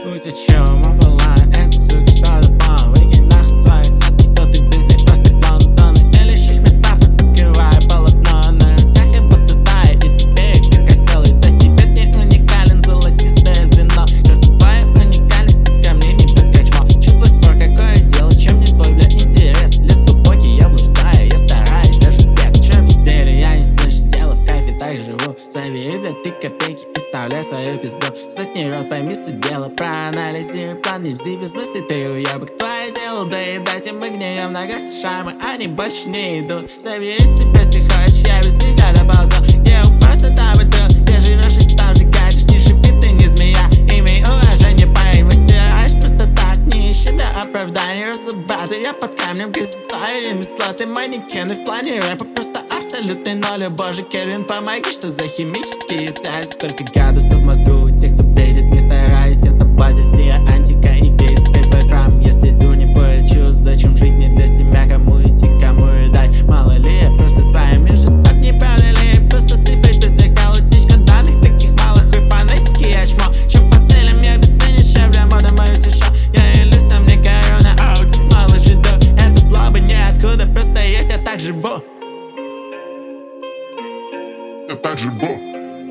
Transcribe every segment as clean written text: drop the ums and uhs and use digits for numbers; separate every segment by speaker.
Speaker 1: Пусть о чем была эта сука, что запала. Выкинь нахуй свои цацки, кто ты без них, просто клоун. Тонны стелящих метафор, покрывая полотно на руках. Я будто таю, и теперь, как осел, и до себя не уникален, золотистое звено. Черт, твою уникальность без камней, не без качмо. Чё твой спор, какое дело, чем не твой, бля, интерес? Лес глубокий, я блуждаю, я стараюсь, даже век. Чё безделие, я не слышу, дело в кайфе, так живу. Забери, бля, ты копейки и вставляй свою пизду. Сотни рот, пойми суть дела, проанализируй план, не бзди без мысли, ты уебок. Твое дело доедать, и мы гнием на гости шрамы, они больше не идут. Забери себя, если хочешь, я без них доползу. Я просто там иду, где живешь и там же катишь. Не шипи, ты не змея, имей уважение, парень. Высираешь просто так, не ищи для оправдания разубаты. Я под камнем, где своими слоты, манекены в плане рэпа просто абсолютный ноль. О боже, Кельвин, помоги, что за химические связи? Сколько градусов в мозгу у тех, кто бредит, не стараясь. Это базис и антика, и гейский твой храм. Если дур не будет чувств, зачем жить не для себя? Кому идти, кому и дать? Мало ли, я просто твоя мир жесток, не правда ли? Просто стифай без зеркал, утечка данных, таких мало, хуй фанатики, я чмо. Чем по целям я бесценнейшая, бля, мода мою тишу. Я илюсь, на мне корона, аутист, малыш и дух. Это злоба ниоткуда, просто есть, я так живу.
Speaker 2: Я так живу.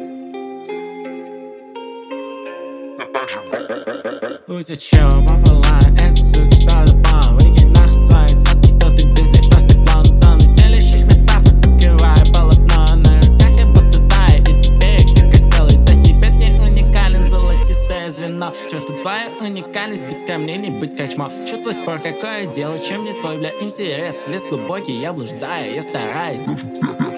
Speaker 1: Пусть о чем была эта сука, что запала. Выкинь нахуй свои цацки, кто ты без них, просто клоун. Тонны стелящих метафор, покрывая полотно на руках. Я будто таю, и теперь, как осел, и до себя не уникален, золотистое звено. Черт, твою уникальность без камней, не быть как чмо. Чё твой спор, какое дело, чем не твой, бля, интерес? Лес глубокий, я блуждаю, я стараюсь.